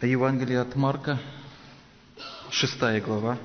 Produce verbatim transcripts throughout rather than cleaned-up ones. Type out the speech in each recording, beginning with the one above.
Евангелие от Марка, шестая глава,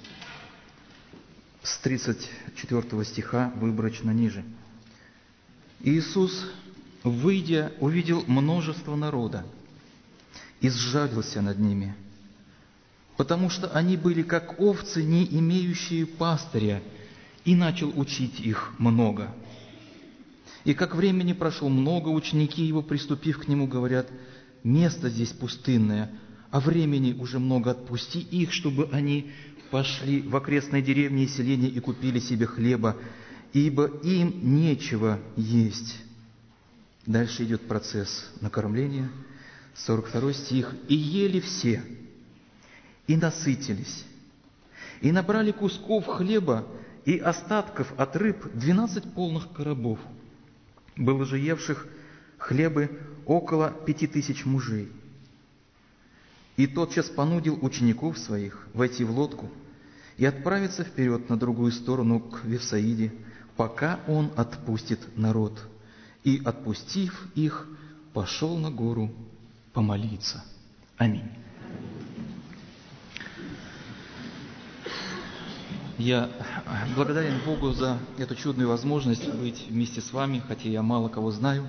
с тридцать четвёртого стиха выборочно ниже. Иисус, выйдя, увидел множество народа и сжалился над ними, потому что они были как овцы, не имеющие пастыря, и начал учить их много. И как времени прошло много, ученики его, приступив к нему, говорят: место здесь пустынное, а времени уже много, отпусти их, чтобы они пошли в окрестные деревни и селения и купили себе хлеба, ибо им нечего есть. Дальше идет процесс накормления, сорок второй стих. «И ели все, и насытились, и набрали кусков хлеба и остатков от рыб двенадцать полных коробов. Было же евших хлебы около пяти тысяч мужей. И тотчас понудил учеников своих войти в лодку и отправиться вперед на другую сторону к Вифсаиде, пока он отпустит народ. И, отпустив их, пошел на гору помолиться». Аминь. Я благодарен Богу за эту чудную возможность быть вместе с вами, хотя я мало кого знаю,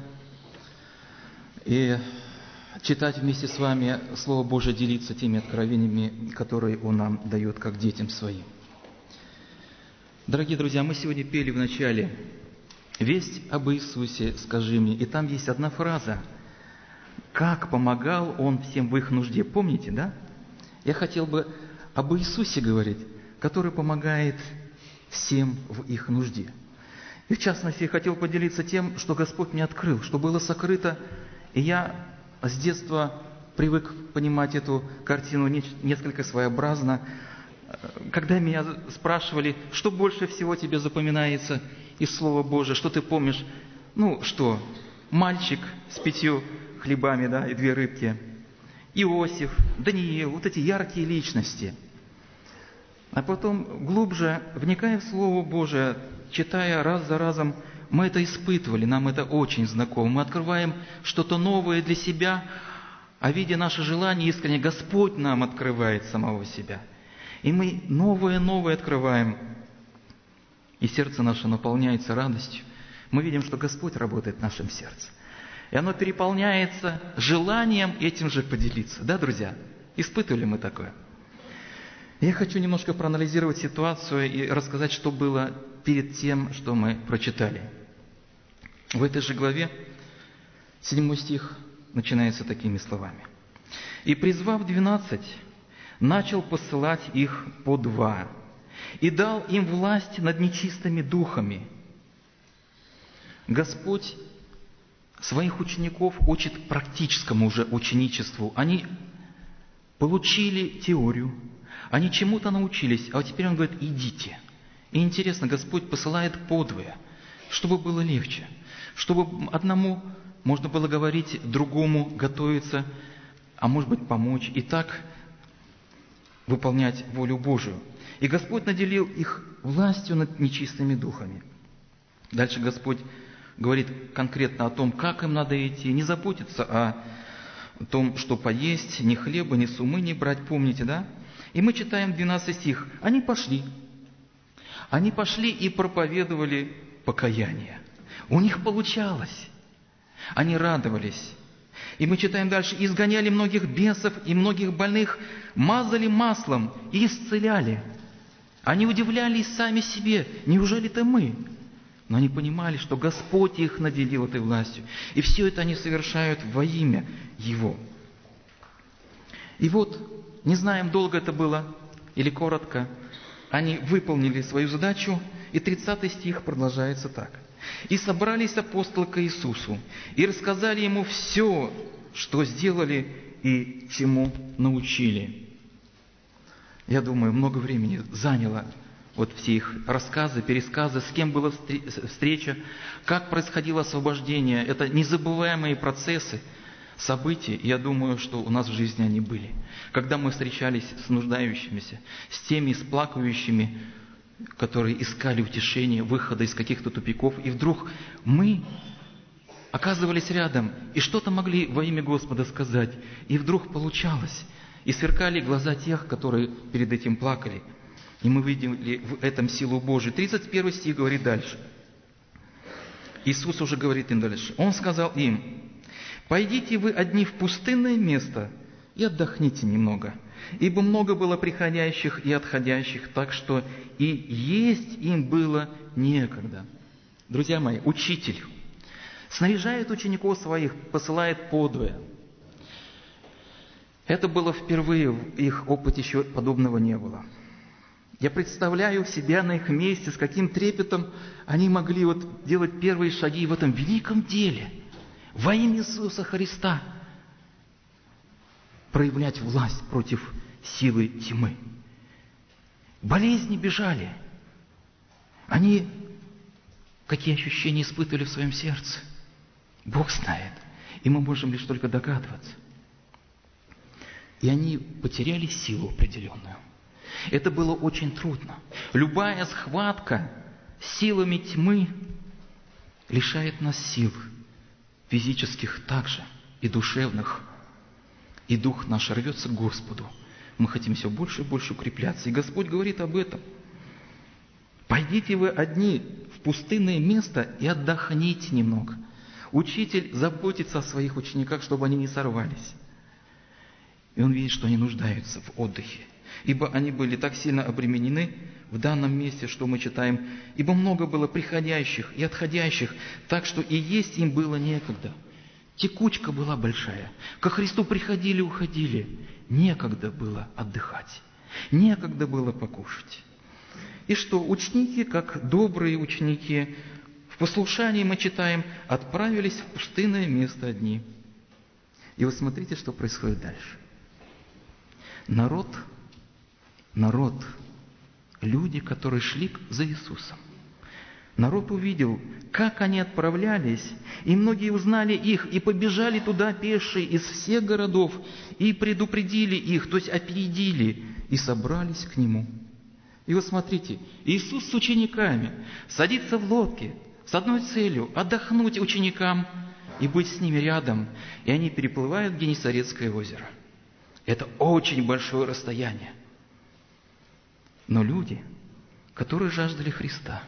и читать вместе с вами Слово Божие, делиться теми откровениями, которые Он нам дает, как детям своим. Дорогие друзья, мы сегодня пели в начале «Весть об Иисусе, скажи мне», и там есть одна фраза: «Как помогал Он всем в их нужде». Помните, да? Я хотел бы об Иисусе говорить, который помогает всем в их нужде. И в частности, я хотел поделиться тем, что Господь мне открыл, что было сокрыто, и я с детства привык понимать эту картину несколько своеобразно. Когда меня спрашивали, что больше всего тебе запоминается из Слова Божия, что ты помнишь? Ну что, мальчик с пятью хлебами, да, и две рыбки, Иосиф, Даниил, вот эти яркие личности. А потом, глубже вникая в Слово Божие, читая раз за разом, мы это испытывали, нам это очень знакомо. Мы открываем что-то новое для себя, а видя наше желание искренне, Господь нам открывает самого себя. И мы новое-новое открываем, и сердце наше наполняется радостью. Мы видим, что Господь работает в нашем сердце. И оно переполняется желанием этим же поделиться. Да, друзья? Испытывали мы такое? Я хочу немножко проанализировать ситуацию и рассказать, что было перед тем, что мы прочитали. В этой же главе, седьмой стих, начинается такими словами. «И, призвав двенадцать, начал посылать их по два, и дал им власть над нечистыми духами». Господь своих учеников учит практическому уже ученичеству. Они получили теорию, они чему-то научились, а вот теперь Он говорит: идите. И интересно, Господь посылает подвое, чтобы было легче, чтобы одному можно было говорить, другому готовиться, а может быть помочь, и так выполнять волю Божию. И Господь наделил их властью над нечистыми духами. Дальше Господь говорит конкретно о том, как им надо идти, не заботиться о том, что поесть, ни хлеба, ни сумы не брать, помните, да? И мы читаем двенадцатый стих. Они пошли. Они пошли и проповедовали покаяние. У них получалось. Они радовались. И мы читаем дальше. Изгоняли многих бесов и многих больных, мазали маслом и исцеляли. Они удивлялись сами себе. Неужели это мы? Но они понимали, что Господь их наделил этой властью. И все это они совершают во имя Его. И вот, не знаем, долго это было или коротко, они выполнили свою задачу, и тридцатый стих продолжается так. «И собрались апостолы к Иисусу, и рассказали Ему все, что сделали и чему научили». Я думаю, много времени заняло вот все их рассказы, пересказы, с кем была встреча, как происходило освобождение. Это незабываемые процессы, события, я думаю, что у нас в жизни они были. Когда мы встречались с нуждающимися, с теми, с плакающими, которые искали утешения, выхода из каких-то тупиков, и вдруг мы оказывались рядом и что-то могли во имя Господа сказать. И вдруг получалось. И сверкали глаза тех, которые перед этим плакали. И мы видели в этом силу Божию. тридцать первый стих говорит дальше. Иисус уже говорит им дальше. Он сказал им: «Пойдите вы одни в пустынное место и отдохните немного, ибо много было приходящих и отходящих, так что и есть им было некогда». Друзья мои, учитель снаряжает учеников своих, посылает подвое. Это было впервые, в их опыте еще подобного не было. Я представляю себя на их месте, с каким трепетом они могли вот делать первые шаги в этом великом деле. Во имя Иисуса Христа проявлять власть против силы тьмы. Болезни бежали. Они какие ощущения испытывали в своем сердце? Бог знает. И мы можем лишь только догадываться. И они потеряли силу определенную. Это было очень трудно. Любая схватка с силами тьмы лишает нас сил, физических также, и душевных. И дух наш рвется к Господу. Мы хотим все больше и больше укрепляться. И Господь говорит об этом. «Пойдите вы одни в пустынное место и отдохните немного». Учитель заботится о своих учениках, чтобы они не сорвались. И он видит, что они нуждаются в отдыхе. Ибо они были так сильно обременены в данном месте, что мы читаем, «Ибо много было приходящих и отходящих, так что и есть им было некогда». Текучка была большая. Ко Христу приходили, уходили. Некогда было отдыхать. Некогда было покушать. И что ученики, как добрые ученики, в послушании мы читаем, отправились в пустынное место одни. И вот смотрите, что происходит дальше. Народ, народ, люди, которые шли за Иисусом. Народ увидел, как они отправлялись, и многие узнали их, и побежали туда пешие из всех городов, и предупредили их, то есть опередили, и собрались к Нему. И вот смотрите, Иисус с учениками садится в лодке с одной целью – отдохнуть ученикам и быть с ними рядом, и они переплывают Генесарецкое озеро. Это очень большое расстояние. Но люди, которые жаждали Христа,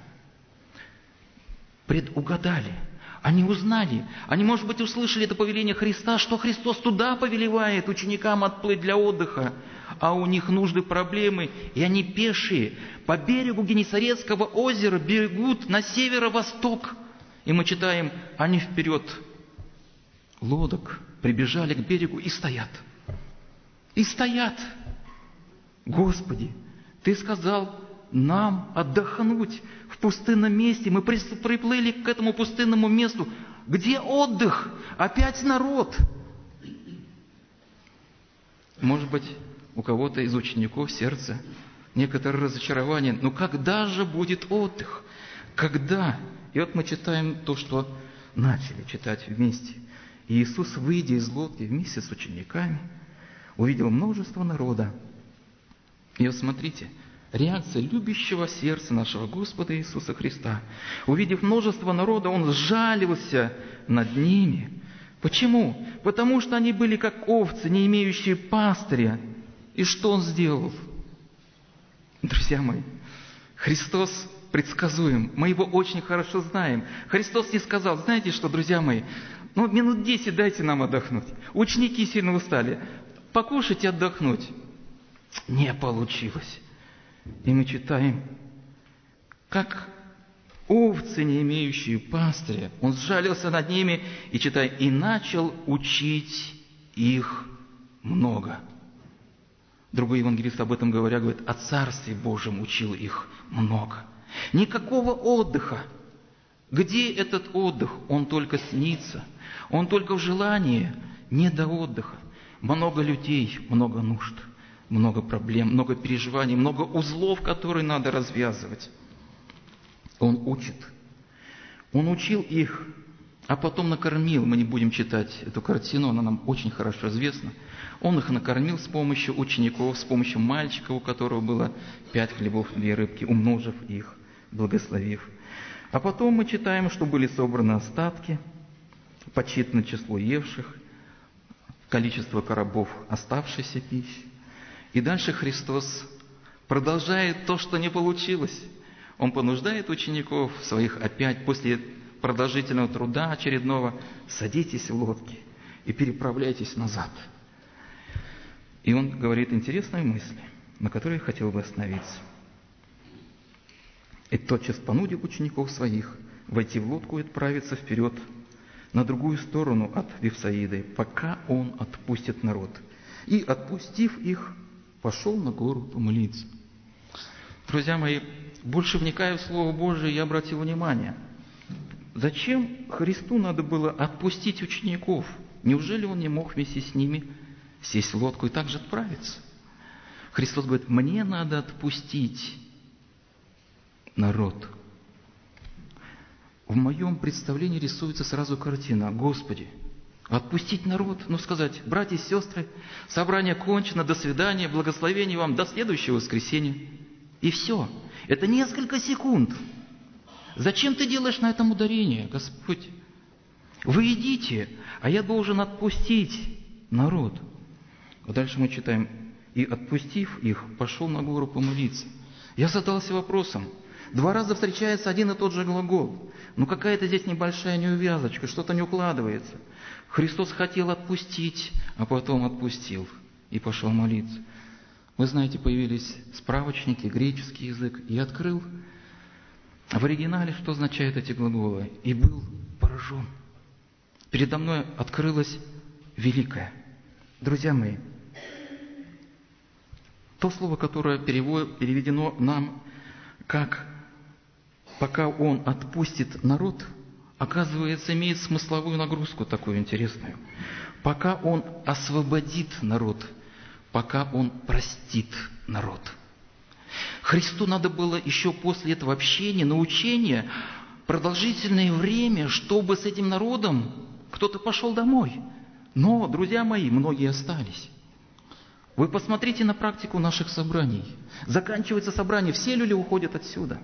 предугадали, они узнали, они, может быть, услышали это повеление Христа, что Христос туда повелевает ученикам отплыть для отдыха, а у них нужды, проблемы, и они пешие по берегу Генесарецкого озера бегут на северо-восток. И мы читаем, они вперед лодок прибежали к берегу и стоят. И стоят. Господи, Ты сказал нам отдохнуть в пустынном месте. Мы приплыли к этому пустынному месту. Где отдых? Опять народ. Может быть, у кого-то из учеников в сердце некоторое разочарование. Но когда же будет отдых? Когда? И вот мы читаем то, что начали читать вместе. И Иисус, выйдя из лодки вместе с учениками, увидел множество народа. И вот смотрите, реакция любящего сердца нашего Господа Иисуса Христа. Увидев множество народа, Он сжалился над ними. Почему? Потому что они были как овцы, не имеющие пастыря. И что Он сделал? Друзья мои, Христос предсказуем. Мы Его очень хорошо знаем. Христос не сказал, знаете что, друзья мои, ну минут десять дайте нам отдохнуть. Ученики сильно устали. Покушать и отдохнуть. Не получилось. И мы читаем, как овцы, не имеющие пастыря, Он сжалился над ними и, читаем, и начал учить их много. Другой евангелист об этом говоря, говорит, о Царстве Божьем учил их много. Никакого отдыха. Где этот отдых? Он только снится. Он только в желании, не до отдыха. Много людей, много нужд, много проблем, много переживаний, много узлов, которые надо развязывать. Он учит. Он учил их, а потом накормил. Мы не будем читать эту картину, она нам очень хорошо известна. Он их накормил с помощью учеников, с помощью мальчика, у которого было пять хлебов, две рыбки, умножив их, благословив. А потом мы читаем, что были собраны остатки. подсчитано число евших, количество коробов оставшейся пищи. И дальше Христос продолжает то, что не получилось. Он понуждает учеников своих опять после продолжительного труда очередного: садитесь в лодки и переправляйтесь назад. И он говорит интересные мысли, на которые я хотел бы остановиться. И тотчас понудив учеников своих войти в лодку и отправиться вперед на другую сторону от Вифсаиды, пока он отпустит народ. И, отпустив их, пошел на гору помолиться. Друзья мои, больше вникая в Слово Божие, я обратил внимание, зачем Христу надо было отпустить учеников? Неужели Он не мог вместе с ними сесть в лодку и также отправиться? Христос говорит: мне надо отпустить народ. В моем представлении рисуется сразу картина: Господи, отпустить народ, ну сказать: братья и сестры, собрание кончено, до свидания, благословение вам, до следующего воскресенья. И все. Это несколько секунд. Зачем ты делаешь на этом ударение, Господь? Вы идите, а я должен отпустить народ. А дальше мы читаем: и, отпустив их, пошел на гору помолиться. Я задался вопросом. Два раза встречается один и тот же глагол. Ну какая-то здесь небольшая неувязочка, что-то не укладывается. Христос хотел отпустить, а потом отпустил и пошел молиться. Вы знаете, появились справочники, греческий язык, и открыл в оригинале, что означают эти глаголы, и был поражен. Передо мной открылось великое. Друзья мои, то слово, которое переведено нам как «пока он отпустит народ», оказывается, имеет смысловую нагрузку такую интересную. Пока он освободит народ, пока он простит народ. Христу надо было еще после этого общения, научения, продолжительное время, чтобы с этим народом кто-то пошел домой. Но, друзья мои, многие остались. Вы посмотрите на практику наших собраний. Заканчивается собрание, все люди уходят отсюда.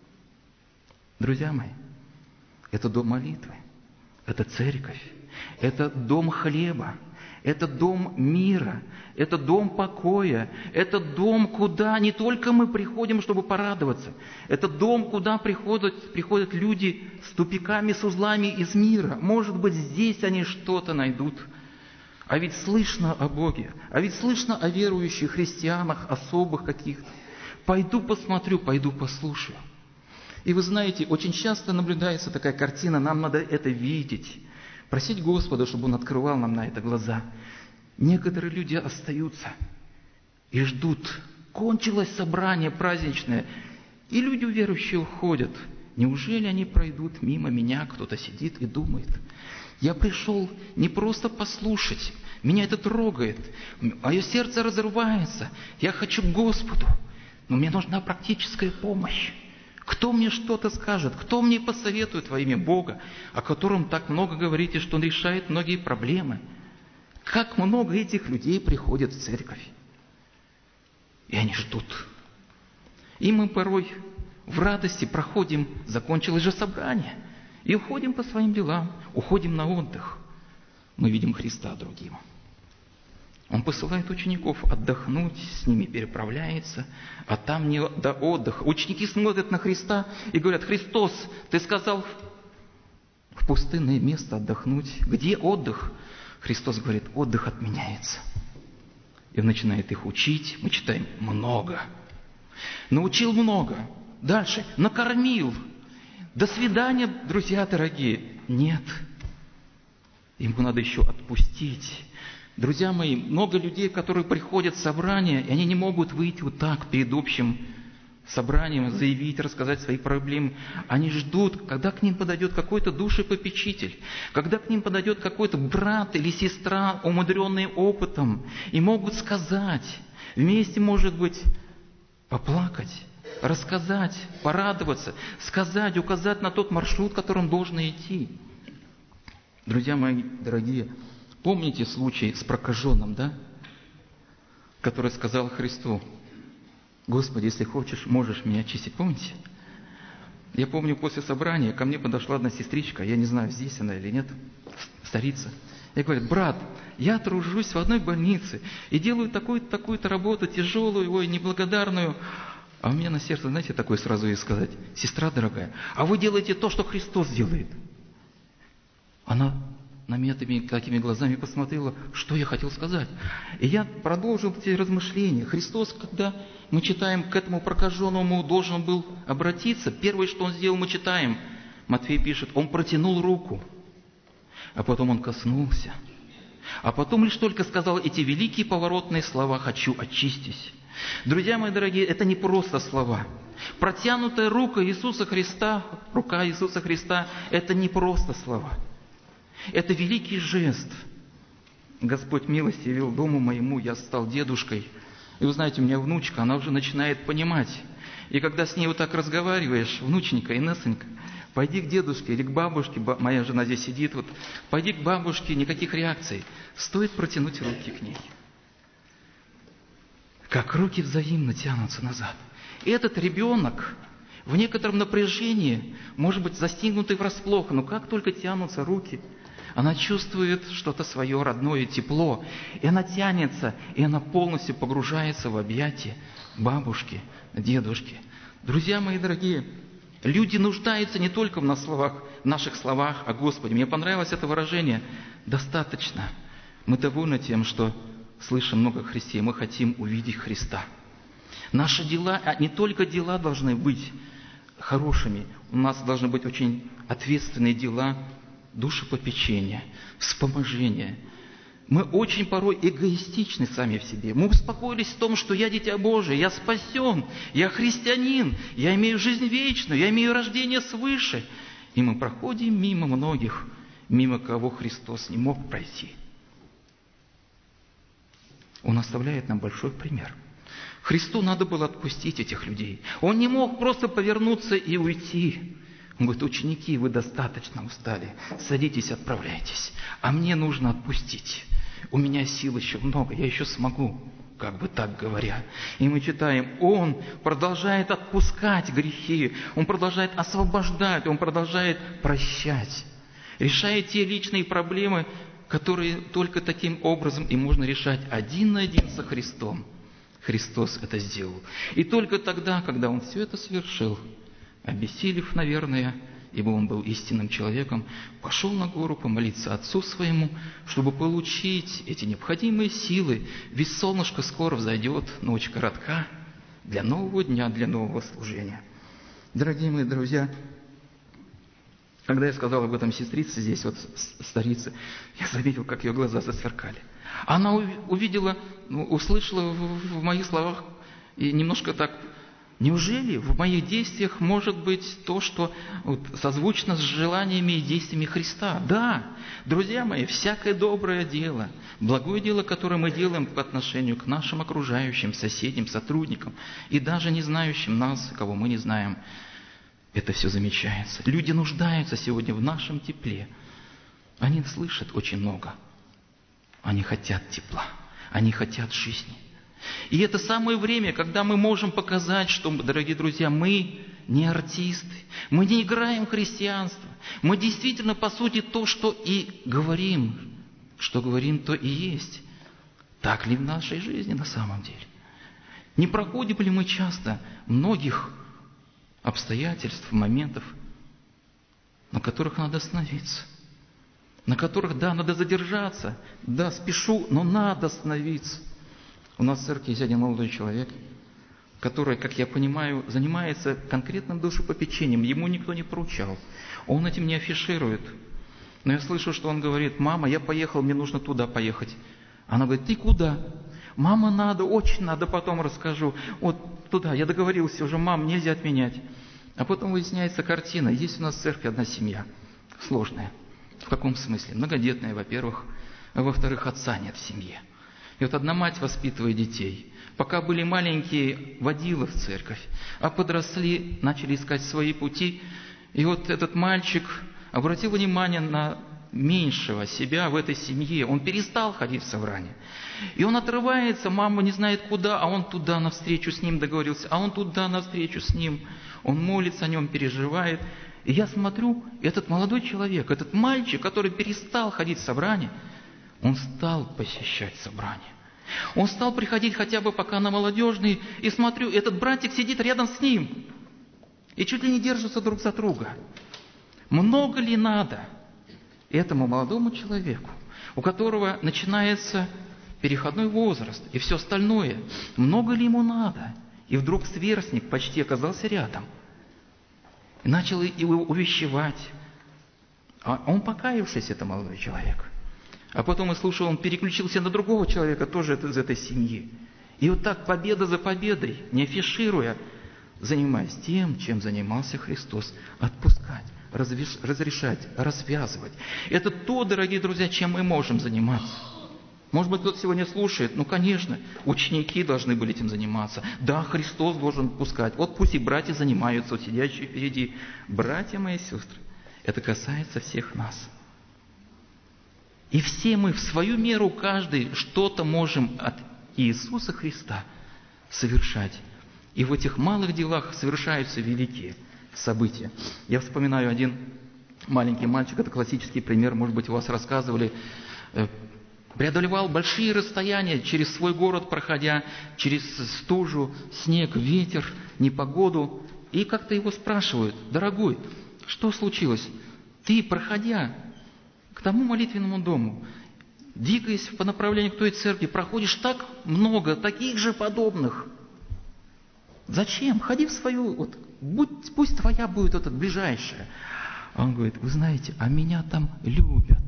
Друзья мои, это дом молитвы, это церковь, это дом хлеба, это дом мира, это дом покоя, это дом, куда не только мы приходим, чтобы порадоваться, это дом, куда приходят, приходят люди с тупиками, с узлами из мира. Может быть, здесь они что-то найдут. А ведь слышно о Боге, а ведь слышно о верующих христианах, особых каких-то. Пойду посмотрю, пойду послушаю. И вы знаете, очень часто наблюдается такая картина, нам надо это видеть, просить Господа, чтобы Он открывал нам на это глаза. Некоторые люди остаются и ждут. Кончилось собрание праздничное, и люди верующие уходят. Неужели они пройдут мимо меня? Кто-то сидит и думает: я пришел не просто послушать, меня это трогает, мое сердце разрывается, я хочу к Господу, но мне нужна практическая помощь. Кто мне что-то скажет, кто мне посоветует во имя Бога, о котором так много говорите, что Он решает многие проблемы? Как много этих людей приходят в церковь, и они ждут. И мы порой в радости проходим, закончилось же собрание, и уходим по своим делам, уходим на отдых. Мы видим Христа другим. Он посылает учеников отдохнуть, с ними переправляется, а там не до отдыха. Ученики смотрят на Христа и говорят: Христос, Ты сказал в пустынное место отдохнуть. Где отдых? Христос говорит: отдых отменяется. И он начинает их учить. Мы читаем: много. Научил много. Дальше: накормил. До свидания, друзья дорогие. Нет. Ему надо еще отпустить. Друзья мои, много людей, которые приходят в собрание, и они не могут выйти вот так перед общим собранием, заявить, рассказать свои проблемы. Они ждут, когда к ним подойдет какой-то душепопечитель, когда к ним подойдет какой-то брат или сестра, умудренные опытом, и могут сказать, вместе, может быть, поплакать, рассказать, порадоваться, сказать, указать на тот маршрут, которым должен идти. Друзья мои дорогие, помните случай с прокаженным, да? Который сказал Христу: Господи, если хочешь, можешь меня очистить. Помните? Я помню, после собрания ко мне подошла одна сестричка, я не знаю, здесь она или нет, старица, и говорит: брат, я тружусь в одной больнице и делаю такую-то, такую-то работу, тяжелую, ой, неблагодарную. А у меня на сердце, знаете, такое сразу ей сказать: сестра дорогая, а вы делаете то, что Христос делает. Она на меня такими глазами посмотрела, что я хотел сказать. И я продолжил эти размышления. Христос, когда мы читаем, к этому прокаженному должен был обратиться, первое, что Он сделал, мы читаем, Матфей пишет, Он протянул руку, а потом Он коснулся, а потом лишь только сказал эти великие поворотные слова: «Хочу, очистись». Друзья мои дорогие, это не просто слова. Протянутая рука Иисуса Христа, рука Иисуса Христа, это не просто слова. Это великий жест. Господь милости явил дому моему, я стал дедушкой. И вы знаете, у меня внучка, она уже начинает понимать. И когда с ней вот так разговариваешь: внученька, Инессенька, пойди к дедушке или к бабушке, моя жена здесь сидит, вот, пойди к бабушке, никаких реакций. Стоит протянуть руки к ней. Как руки взаимно тянутся назад. И этот ребенок в некотором напряжении, может быть, застигнутый врасплох, но как только тянутся руки, она чувствует что-то свое родное, тепло, и она тянется, и она полностью погружается в объятия бабушки, дедушки. Друзья мои дорогие, люди нуждаются не только в нас словах, в наших словах о Господе. Мне понравилось это выражение: достаточно. Мы довольны тем, что слышим много о Христе, мы хотим увидеть Христа. Наши дела, а не только дела должны быть хорошими, у нас должны быть очень ответственные дела, душепопечения, вспоможения. Мы очень порой эгоистичны сами в себе. Мы успокоились в том, что я дитя Божие, я спасен, я христианин, я имею жизнь вечную, я имею рождение свыше. И мы проходим мимо многих, мимо кого Христос не мог пройти. Он оставляет нам большой пример. Христу надо было отпустить этих людей. Он не мог просто повернуться и уйти. Он говорит: ученики, вы достаточно устали, садитесь, отправляйтесь. А мне нужно отпустить. У меня сил еще много, я еще смогу, как бы так говоря. И мы читаем, Он продолжает отпускать грехи, Он продолжает освобождать, Он продолжает прощать. Решает те личные проблемы, которые только таким образом и можно решать один на один со Христом. Христос это сделал. И только тогда, когда Он все это совершил, обессилев, наверное, ибо Он был истинным человеком, пошел на гору помолиться Отцу Своему, чтобы получить эти необходимые силы. Ведь солнышко скоро взойдет, ночь коротка, для нового дня, для нового служения. Дорогие мои друзья, когда я сказал об этом сестрице здесь, вот старице, я заметил, как ее глаза засверкали. Она увидела, услышала в моих словах и немножко так: неужели в моих действиях может быть то, что вот созвучно с желаниями и действиями Христа? Да, друзья мои, всякое доброе дело, благое дело, которое мы делаем по отношению к нашим окружающим, соседям, сотрудникам и даже не знающим нас, кого мы не знаем, это все замечается. Люди нуждаются сегодня в нашем тепле. Они слышат очень много. Они хотят тепла. Они хотят жизни. И это самое время, когда мы можем показать, что, дорогие друзья, мы не артисты, мы не играем христианство. Мы действительно, по сути, то, что и говорим, что говорим, то и есть. Так ли в нашей жизни на самом деле? Не проходим ли мы часто многих обстоятельств, моментов, на которых надо остановиться? На которых, да, надо задержаться, да, спешу, но надо остановиться. У нас в церкви есть один молодой человек, который, как я понимаю, занимается конкретным душепопечением. Ему никто не поручал. Он этим не афиширует. Но я слышу, что он говорит: мама, я поехал, мне нужно туда поехать. Она говорит: ты куда? Мама, надо, очень надо, потом расскажу. Вот туда, я договорился уже, мам, нельзя отменять. А потом выясняется картина. Есть у нас в церкви одна семья, сложная. В каком смысле? Многодетная, во-первых. А во-вторых, отца нет в семье. И вот одна мать воспитывает детей. Пока были маленькие, водила в церковь. А подросли, начали искать свои пути. И вот этот мальчик обратил внимание на меньшего себя в этой семье. Он перестал ходить в собрание. И он отрывается, мама не знает куда, а он туда навстречу с ним договорился, а он туда навстречу с ним. Он молится о нем, переживает. И я смотрю, этот молодой человек, этот мальчик, который перестал ходить в собрание, он стал посещать собрание. Он стал приходить хотя бы пока на молодежный, и смотрю, этот братик сидит рядом с ним. И чуть ли не держатся друг за друга. Много ли надо этому молодому человеку, у которого начинается переходной возраст и все остальное, много ли ему надо? И вдруг сверстник почти оказался рядом. И начал его увещевать. А он покаявшийся, это молодой человек. А потом, я слушал, он переключился на другого человека, тоже из этой семьи. И вот так, победа за победой, не афишируя, занимаясь тем, чем занимался Христос. Отпускать, разрешать, развязывать. Это то, дорогие друзья, чем мы можем заниматься. Может быть, кто-то сегодня слушает, ну, конечно, ученики должны были этим заниматься. Да, Христос должен отпускать. Вот пусть и братья занимаются, вот сидящие впереди. Братья мои и сестры, это касается всех нас. И все мы в свою меру, каждый, что-то можем от Иисуса Христа совершать. И в этих малых делах совершаются великие события. Я вспоминаю один маленький мальчик, это классический пример, может быть, у вас рассказывали, преодолевал большие расстояния через свой город, проходя через стужу, снег, ветер, непогоду. И как-то его спрашивают: дорогой, что случилось? Ты, проходя к тому молитвенному дому, двигаясь по направлению к той церкви, проходишь так много таких же подобных. Зачем? Ходи в свою, вот, будь, пусть твоя будет эта ближайшая. А он говорит: вы знаете, а меня там любят.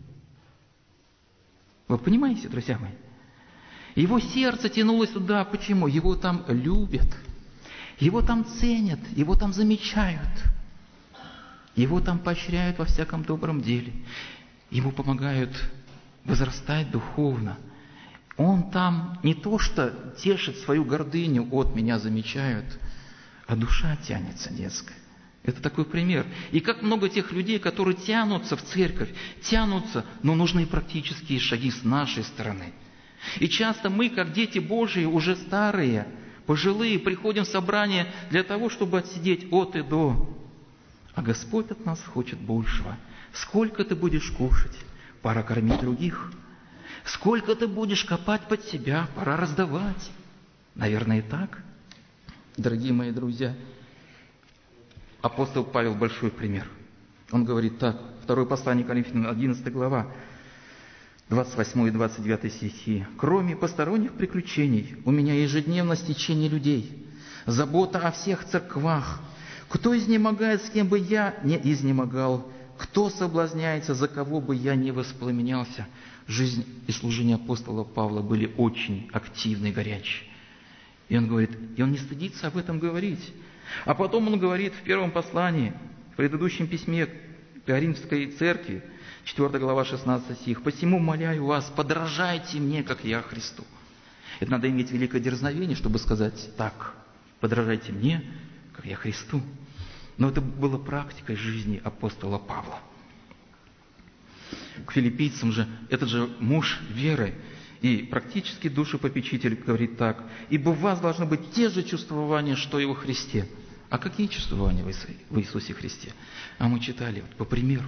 Вы понимаете, друзья мои? Его сердце тянулось туда. Почему? Его там любят. Его там ценят. Его там замечают. Его там поощряют во всяком добром деле. Ему помогают возрастать духовно. Он там не то что тешит свою гордыню, от меня замечают, а душа тянется детская. Это такой пример. И как много тех людей, которые тянутся в церковь, тянутся, но нужны и практические шаги с нашей стороны. И часто мы, как дети Божии, уже старые, пожилые, приходим в собрание для того, чтобы отсидеть от и до. А Господь от нас хочет большего. Сколько ты будешь кушать? Пора кормить других. Сколько ты будешь копать под себя? Пора раздавать. Наверное, и так. Дорогие мои друзья, апостол Павел большой пример. Он говорит так, второе послание Коринфянам, одиннадцатая глава, двадцать восьмой и двадцать девятый стихи. «Кроме посторонних приключений, у меня ежедневно стечение людей, забота о всех церквах. Кто изнемогает, с кем бы я не изнемогал, кто соблазняется, за кого бы я не воспламенялся». Жизнь и служение апостола Павла были очень активны и горячие. И он говорит, и он не стыдится об этом говорить. А потом он говорит в первом послании, в предыдущем письме к Коринфской церкви, четвёртая глава, шестнадцатый стих. «Посему моляю вас, подражайте мне, как я Христу». Это надо иметь великое дерзновение, чтобы сказать так: подражайте мне, как я Христу. Но это было практикой жизни апостола Павла. К филиппийцам же, этот же муж веры и практически душепопечитель говорит так: «Ибо у вас должны быть те же чувствования, что и во Христе». А какие чувствования в Иисусе Христе? А мы читали, вот, по примеру.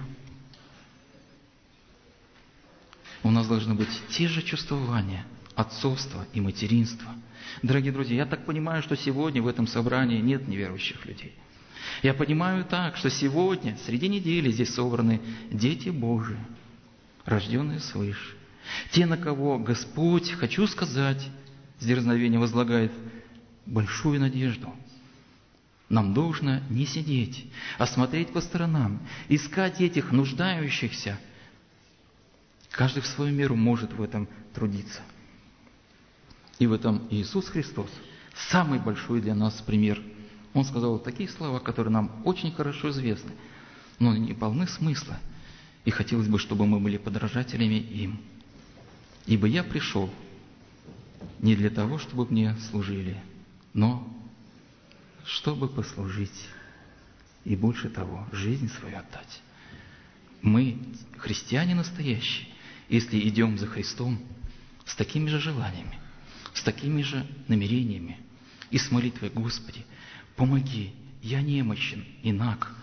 У нас должны быть те же чувствования отцовства и материнства. Дорогие друзья, я так понимаю, что сегодня в этом собрании нет неверующих людей. Я понимаю так, что сегодня, среди недели, здесь собраны дети Божии, рожденные свыше. Те, на кого Господь, хочу сказать, с дерзновением возлагает большую надежду. Нам должно не сидеть, а смотреть по сторонам, искать этих нуждающихся. Каждый в свою меру может в этом трудиться. И в этом Иисус Христос самый большой для нас пример. Он сказал такие слова, которые нам очень хорошо известны, но не полны смысла. И хотелось бы, чтобы мы были подражателями им. «Ибо я пришел не для того, чтобы мне служили, но чтобы послужить и больше того, жизнь свою отдать». Мы, христиане настоящие, если идем за Христом с такими же желаниями, с такими же намерениями и с молитвой: «Господи, помоги, я немощен и наг,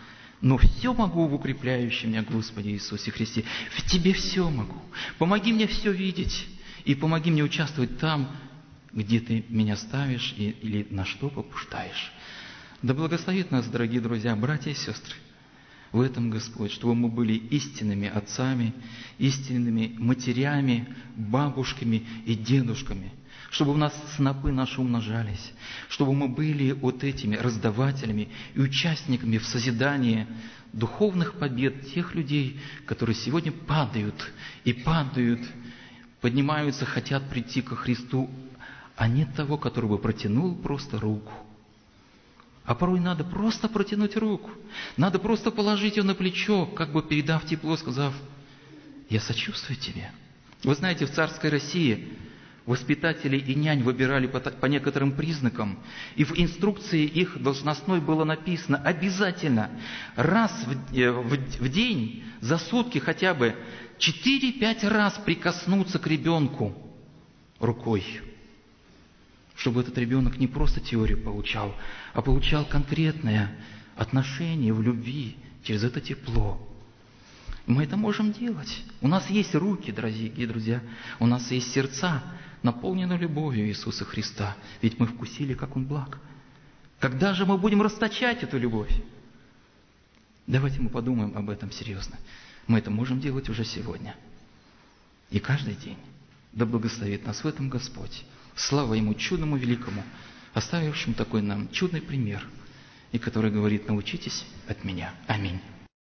Но все могу в укрепляющем меня Господе Иисусе Христе. В Тебе все могу. Помоги мне все видеть. И помоги мне участвовать там, где Ты меня ставишь и, или на что попускаешь. Да благословит нас, дорогие друзья, братья и сестры, в этом Господь, чтобы мы были истинными отцами, истинными матерями, бабушками и дедушками, чтобы у нас снопы наши умножались, чтобы мы были вот этими раздавателями и участниками в созидании духовных побед тех людей, которые сегодня падают и падают, поднимаются, хотят прийти ко Христу, а нет того, который бы протянул просто руку. А порой надо просто протянуть руку. Надо просто положить ее на плечо, как бы передав тепло, сказав: «Я сочувствую тебе». Вы знаете, в царской России воспитателей и нянь выбирали по, по некоторым признакам, и в инструкции их должностной было написано обязательно раз в, в, в день, за сутки хотя бы четыре-пять раз прикоснуться к ребенку рукой, чтобы этот ребенок не просто теорию получал, а получал конкретное отношение в любви через это тепло. Мы это можем делать. У нас есть руки, дорогие друзья, у нас есть сердца, наполненные любовью Иисуса Христа, ведь мы вкусили, как Он благ. Когда же мы будем расточать эту любовь? Давайте мы подумаем об этом серьезно. Мы это можем делать уже сегодня. И каждый день. Да благословит нас в этом Господь. Слава Ему чудному великому, оставившему такой нам чудный пример, и который говорит: научитесь от меня. Аминь.